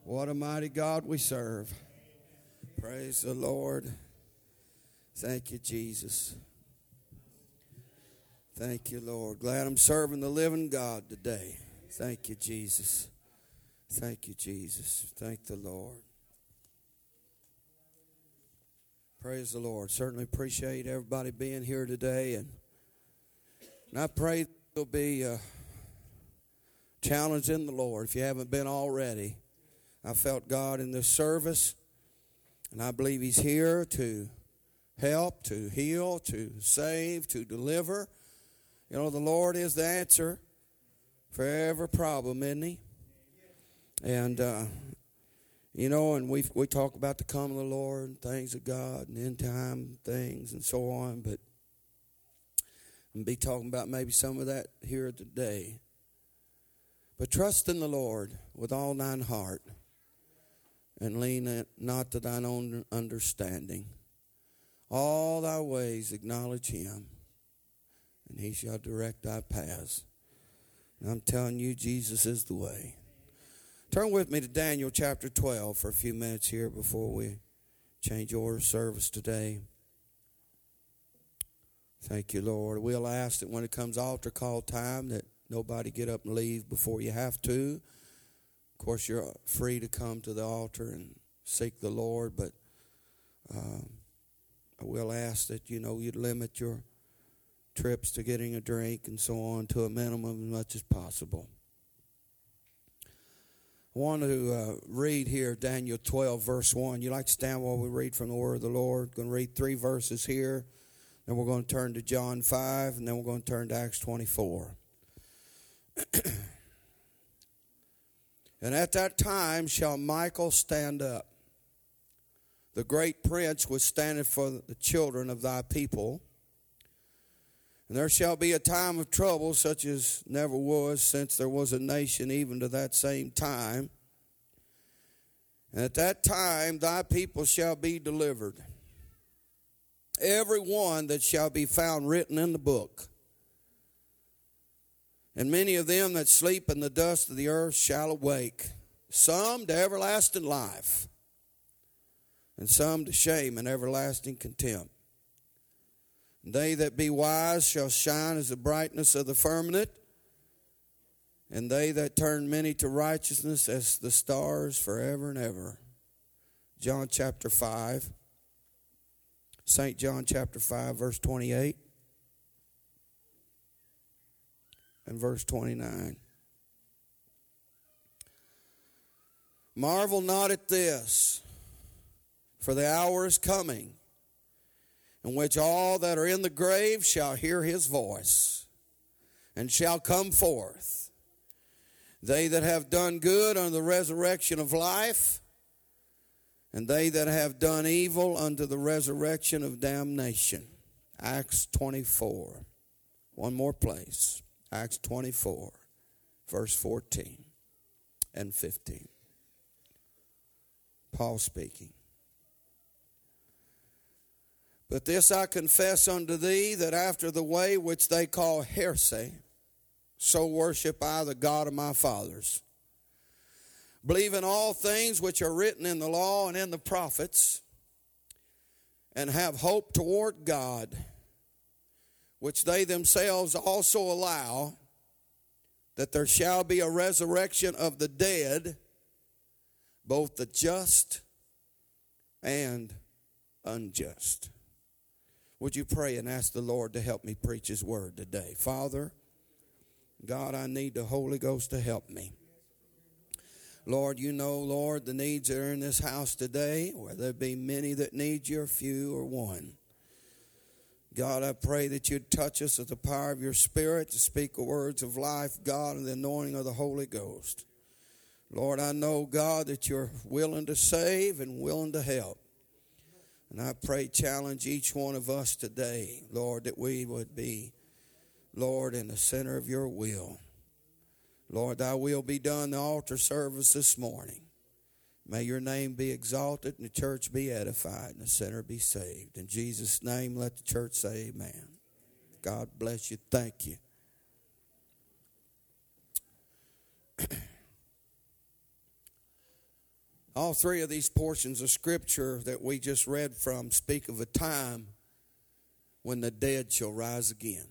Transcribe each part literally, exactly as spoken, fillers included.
What a mighty God we serve. Praise the Lord. Thank you, Jesus. Thank you, Lord. Glad I'm serving the living God today. Thank you, Jesus. Thank you, Jesus. Thank the Lord. Praise the Lord. Certainly appreciate everybody being here today. And, and I pray there'll be a challenge in the Lord if you haven't been already. I felt God in this service, and I believe He's here to help, to heal, to save, to deliver. You know, the Lord is the answer for every problem, isn't He? And, uh, you know, and we we talk about the coming of the Lord and things of God and end time things and so on, but we'll be talking about maybe some of that here today. But trust in the Lord with all thine heart, and lean not to thine own understanding. All thy ways acknowledge Him, and He shall direct thy paths. And I'm telling you, Jesus is the way. Turn with me to Daniel chapter twelve for a few minutes here before we change order of service today. Thank you, Lord. We'll ask that when it comes altar call time that nobody get up and leave before you have to. Of course, you're free to come to the altar and seek the Lord, but um, I will ask that, you know, you'd limit your trips to getting a drink and so on to a minimum as much as possible. I want to uh, read here Daniel twelve, verse one. You like to stand while we read from the Word of the Lord? We're going to read three verses here. Then we're going to turn to John five, and then we're going to turn to Acts twenty-four. And at that time shall Michael stand up, the great prince which standeth for the children of thy people. And there shall be a time of trouble such as never was since there was a nation, even to that same time. And at that time thy people shall be delivered, every one that shall be found written in the book. And many of them that sleep in the dust of the earth shall awake, some to everlasting life, and some to shame and everlasting contempt. And they that be wise shall shine as the brightness of the firmament, and they that turn many to righteousness as the stars forever and ever. John chapter five, Saint John chapter five, verse twenty-eight. And verse twenty-nine. Marvel not at this, for the hour is coming, in which all that are in the grave shall hear His voice, and shall come forth. They that have done good unto the resurrection of life, and they that have done evil unto the resurrection of damnation. Acts twenty-four. One more place. Acts twenty-four, verse fourteen and fifteen. Paul speaking. But this I confess unto thee, that after the way which they call heresy, so worship I the God of my fathers, believe in all things which are written in the law and in the prophets, and have hope toward God, which they themselves also allow, that there shall be a resurrection of the dead, both the just and unjust. Would you pray and ask the Lord to help me preach His word today? Father, God, I need the Holy Ghost to help me. Lord, you know, Lord, the needs that are in this house today, whether there be many that need you or few or one. God, I pray that you'd touch us with the power of your Spirit to speak the words of life, God, and the anointing of the Holy Ghost. Lord, I know, God, that you're willing to save and willing to help. And I pray, challenge each one of us today, Lord, that we would be, Lord, in the center of your will. Lord, thy will be done in the altar service this morning. May your name be exalted and the church be edified and the sinner be saved. In Jesus' name, let the church say amen. God bless you. Thank you. All three of these portions of Scripture that we just read from speak of a time when the dead shall rise again.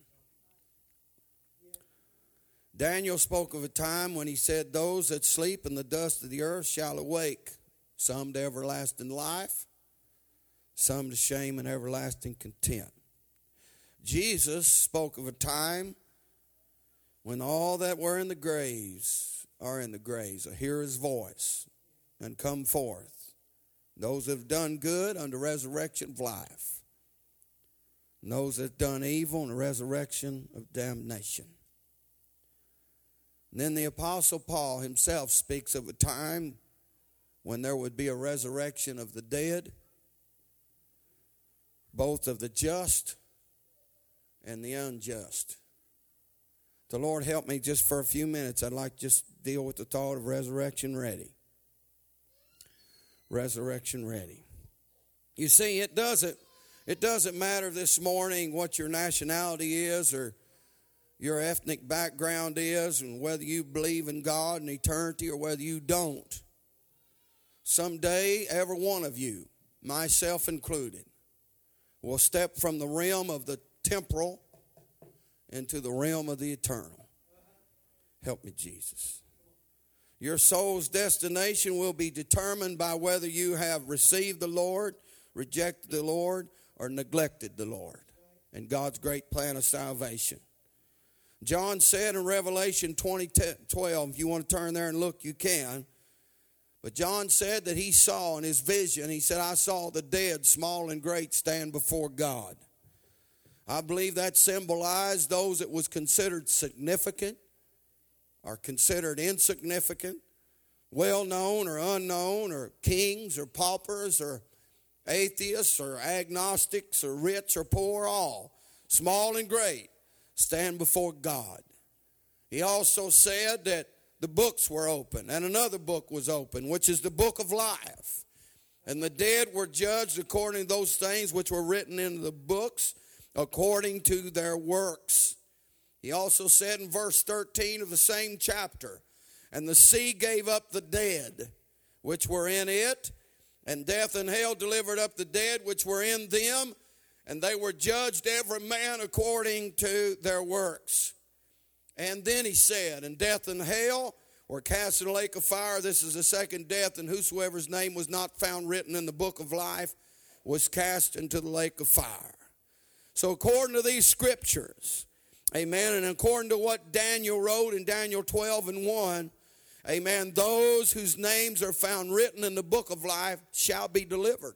Daniel spoke of a time when he said, those that sleep in the dust of the earth shall awake, some to everlasting life, some to shame and everlasting contempt. Jesus spoke of a time when all that were in the graves are in the graves, will hear his voice and come forth. Those that have done good unto resurrection of life. And those that have done evil and the resurrection of damnation. And then the Apostle Paul himself speaks of a time when there would be a resurrection of the dead, both of the just and the unjust. The Lord help me just for a few minutes. I'd like to just deal with the thought of resurrection ready. Resurrection ready. You see, it doesn't, it doesn't matter this morning what your nationality is or your ethnic background is and whether you believe in God and eternity or whether you don't. Someday, every one of you, myself included, will step from the realm of the temporal into the realm of the eternal. Help me, Jesus. Your soul's destination will be determined by whether you have received the Lord, rejected the Lord, or neglected the Lord and God's great plan of salvation. John said in Revelation twenty twelve, if you want to turn there and look, you can. But John said that he saw in his vision, he said, I saw the dead, small and great, stand before God. I believe that symbolized those that was considered significant or considered insignificant, well-known or unknown, or kings or paupers or atheists or agnostics or rich or poor, all, small and great, stand before God. He also said that the books were open, and another book was open, which is the book of life. And the dead were judged according to those things which were written in the books, according to their works. He also said in verse thirteen of the same chapter, and the sea gave up the dead which were in it, and death and hell delivered up the dead which were in them, and they were judged every man according to their works. And then he said, and death and hell were cast in a lake of fire. This is the second death, and whosoever's name was not found written in the book of life was cast into the lake of fire. So according to these scriptures, amen, and according to what Daniel wrote in Daniel twelve and one, amen, those whose names are found written in the book of life shall be delivered.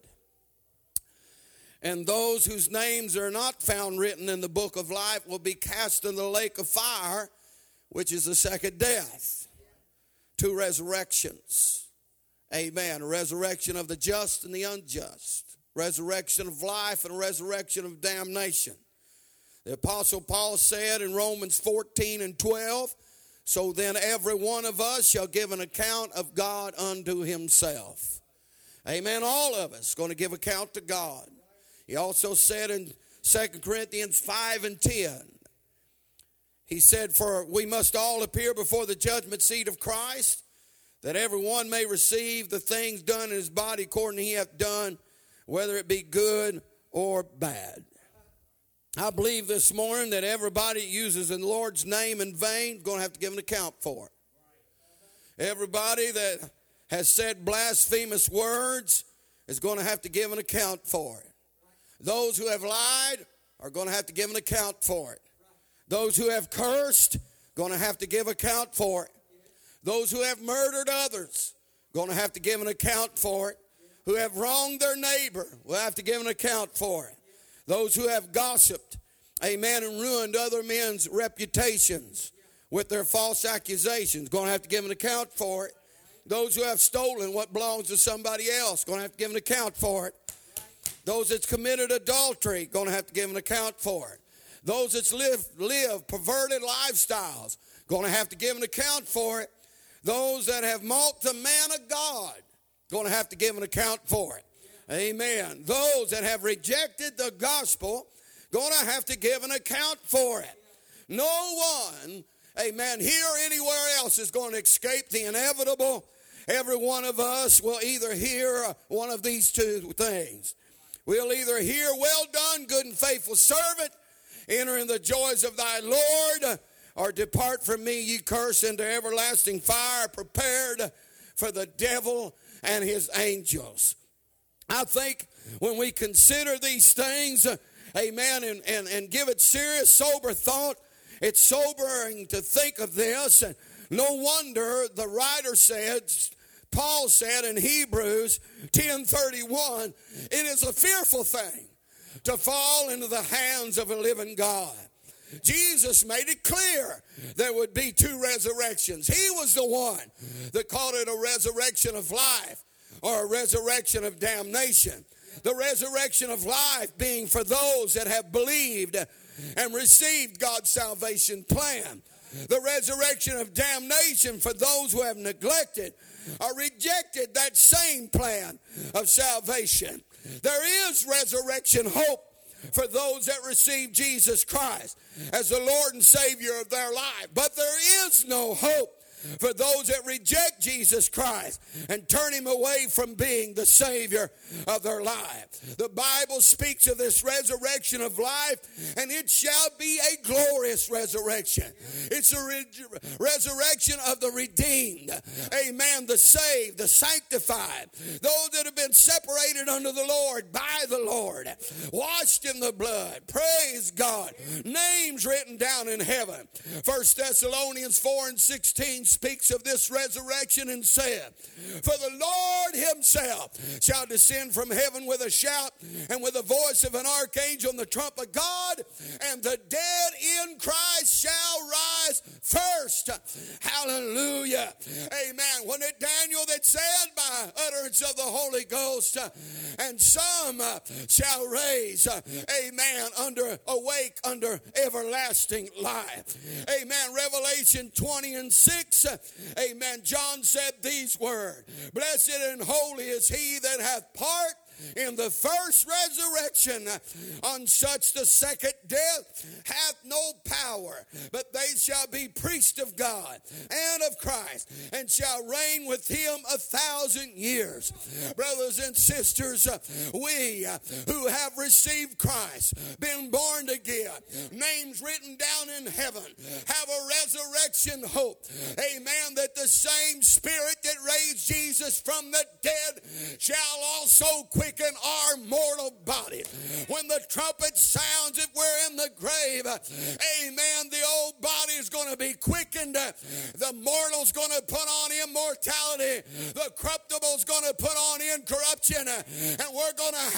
And those whose names are not found written in the book of life will be cast in the lake of fire, which is the second death. Two resurrections. Amen. A resurrection of the just and the unjust. Resurrection of life and a resurrection of damnation. The Apostle Paul said in Romans fourteen and twelve, so then every one of us shall give an account of God unto himself. Amen. All of us going to give account to God. He also said in Second Corinthians five and ten, he said, for we must all appear before the judgment seat of Christ, that everyone may receive the things done in his body according to he hath done, whether it be good or bad. I believe this morning that everybody that uses the Lord's name in vain is going to have to give an account for it. Everybody that has said blasphemous words is going to have to give an account for it. Those who have lied are going to have to give an account for it. Those who have cursed, going to have to give account for it. Those who have murdered others, going to have to give an account for it. Who have wronged their neighbor, will have to give an account for it. Those who have gossiped, amen, and ruined other men's reputations with their false accusations, going to have to give an account for it. Those who have stolen what belongs to somebody else, going to have to give an account for it. Those that's committed adultery, going to have to give an account for it. Those that's live, live perverted lifestyles, going to have to give an account for it. Those that have mocked the man of God, going to have to give an account for it. Amen. Those that have rejected the gospel, going to have to give an account for it. No one, amen, here or anywhere else is going to escape the inevitable, Every one of us will either hear one of these two things. We'll either hear, well done, good and faithful servant, enter in the joys of thy Lord, or depart from me, ye cursed, into everlasting fire prepared for the devil and his angels. I think when we consider these things, amen, and, and, and give it serious, sober thought, it's sobering to think of this. And no wonder the writer said, Paul said in Hebrews ten thirty-one, it is a fearful thing to fall into the hands of a living God. Jesus made it clear there would be two resurrections. He was the one that called it a resurrection of life or a resurrection of damnation. The resurrection of life being for those that have believed and received God's salvation plan. The resurrection of damnation for those who have neglected or rejected that same plan of salvation. There is resurrection hope for those that receive Jesus Christ as the Lord and Savior of their life. But there is no hope for those that reject Jesus Christ and turn him away from being the Savior of their life. The Bible speaks of this resurrection of life, and it shall be a glorious resurrection. It's a re- resurrection of the redeemed, amen, the saved, the sanctified, those that have been separated unto the Lord by the Lord, washed in the blood, praise God, names written down in heaven. First Thessalonians four and sixteen speaks of this resurrection and said, for the Lord himself shall descend from heaven with a shout and with the voice of an archangel and the trump of God, and the dead in Christ shall rise first. Hallelujah. Amen. Wasn't it Daniel that said by utterance of the Holy Ghost, uh, and some uh, shall raise, uh, amen, under awake under everlasting life. Amen. Revelation twenty and six, uh, amen. John said these words, blessed and holy is he that hath part in the first resurrection. On such the second death hath no power, but they shall be priests of God and of Christ, and shall reign with him a thousand years. Brothers and sisters, we who have received Christ, been born again, names written down in heaven, have a resurrection hope. Amen. That the same Spirit that raised Jesus from the dead shall also quicken our mortal body. When the trumpet sounds, if we're in the grave, amen, the old body is going to be quickened. The mortal's going to put on immortality. The corruptible's going to put on incorruption. And we're going to